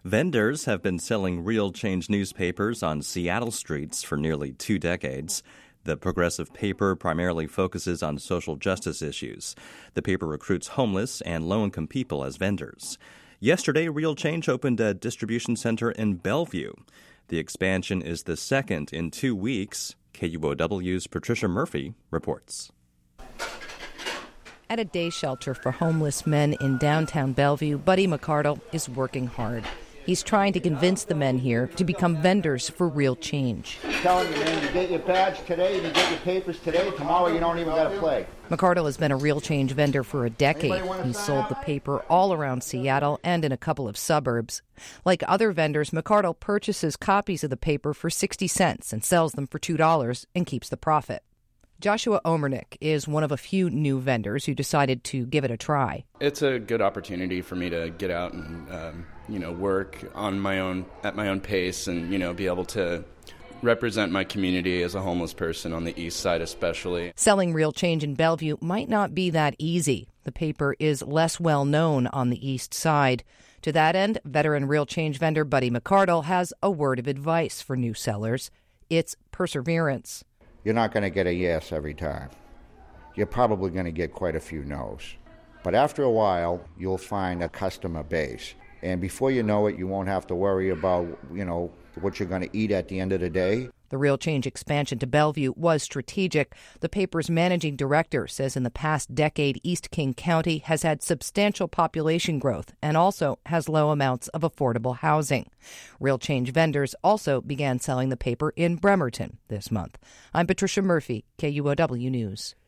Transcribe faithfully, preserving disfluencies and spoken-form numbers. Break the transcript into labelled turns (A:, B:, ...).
A: Vendors have been selling Real Change newspapers on Seattle streets for nearly two decades. The progressive paper primarily focuses on social justice issues. The paper recruits homeless and low-income people as vendors. Yesterday, Real Change opened a distribution center in Bellevue. The expansion is the second in two weeks. K U O W's Patricia Murphy reports.
B: At a day shelter for homeless men in downtown Bellevue, Buddy McCardle is working hard. He's trying to convince the men here to become vendors for Real Change.
C: I'm telling you, man, you get your badge today, you get your papers today, tomorrow you don't even got to play.
B: McCardle has been a Real Change vendor for a decade. He's sold the paper all around Seattle and in a couple of suburbs. Like other vendors, McCardle purchases copies of the paper for sixty cents and sells them for two dollars and keeps the profit. Joshua Omernick is one of a few new vendors who decided to give it a try.
D: It's a good opportunity for me to get out and, um, you know, work on my own, at my own pace and, you know, be able to represent my community as a homeless person on the east side especially.
B: Selling Real Change in Bellevue might not be that easy. The paper is less well known on the east side. To that end, veteran Real Change vendor Buddy McCardle has a word of advice for new sellers. It's perseverance.
C: You're not going to get a yes every time. You're probably going to get quite a few no's. But after a while, you'll find a customer base. And before you know it, you won't have to worry about, you know, what you're going to eat at the end of the day.
B: The Real Change expansion to Bellevue was strategic. The paper's managing director says in the past decade, East King County has had substantial population growth and also has low amounts of affordable housing. Real Change vendors also began selling the paper in Bremerton this month. I'm Patricia Murphy, K U O W News.